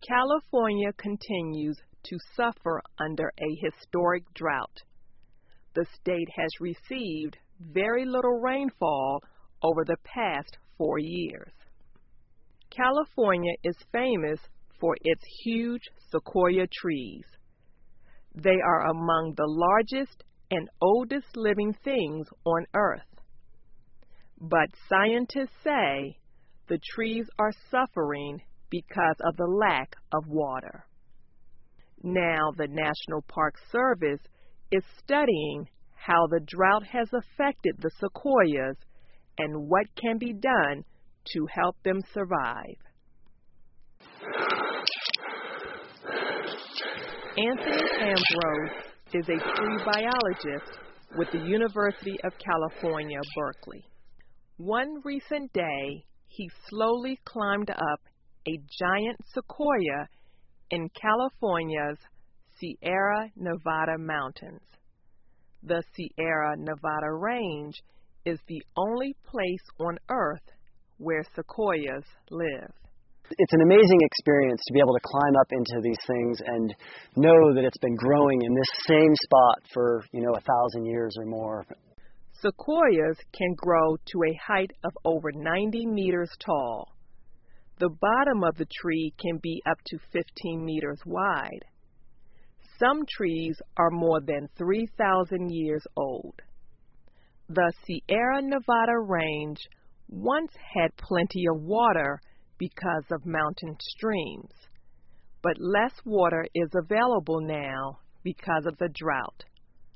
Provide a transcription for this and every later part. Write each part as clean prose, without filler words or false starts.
California continues to suffer under a historic drought. The state has received very little rainfall over the past 4 years. California is famous for its huge sequoia trees. They are among the largest and oldest living things on Earth. But scientists say the trees are suffering because of the lack of water. Now the National Park Service is studying how the drought has affected the sequoias and what can be done to help them survive. Anthony Ambrose is a tree biologist with the University of California, Berkeley. One recent day, he slowly climbed up a giant sequoia in California's Sierra Nevada mountains. The Sierra Nevada range is the only place on Earth where sequoias live. It's an amazing experience to be able to climb up into these things and know that it's been growing in this same spot for, 1,000 years or more. Sequoias can grow to a height of over 90 meters tall. The bottom of the tree can be up to 15 meters wide. Some trees are more than 3,000 years old. The Sierra Nevada range once had plenty of water because of mountain streams, but less water is available now because of the drought.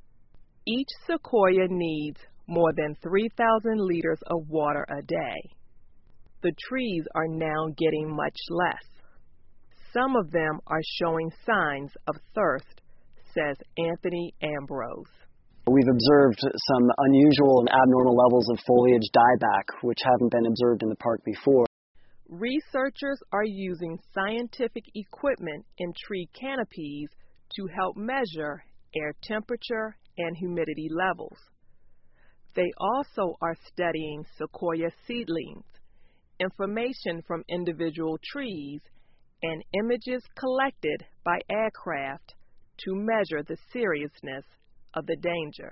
Each sequoia needs more than 3,000 liters of water a day. The trees are now getting much less. Some of them are showing signs of thirst, says Anthony Ambrose. We've observed some unusual and abnormal levels of foliage dieback, which haven't been observed in the park before. Researchers are using scientific equipment in tree canopies to help measure air temperature and humidity levels. They also are studying sequoia seedlings, information from individual trees, and images collected by aircraft to measure the seriousness of the danger.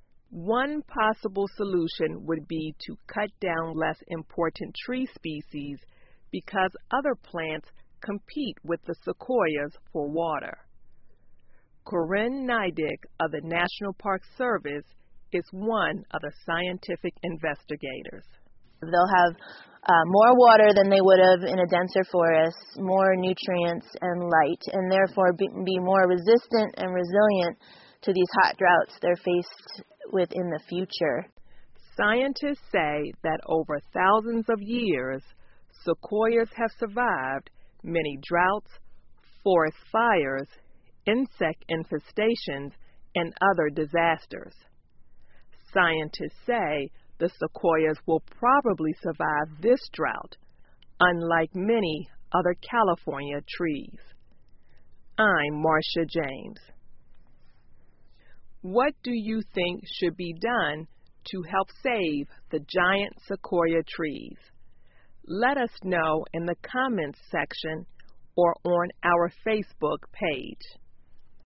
One possible solution would be to cut down less important tree species because other plants compete with the sequoias for water. Corinne Neidig of the National Park Service is one of the scientific investigators. They'll have more water than they would have in a denser forest, more nutrients and light, and therefore be more resistant and resilient to these hot droughts they're faced with in the future. Scientists say that over thousands of years, sequoias have survived many droughts, forest fires, insect infestations, and other disasters. Scientists say the sequoias will probably survive this drought, unlike many other California trees. I'm Marcia James. What do you think should be done to help save the giant sequoia trees? Let us know in the comments section or on our Facebook page.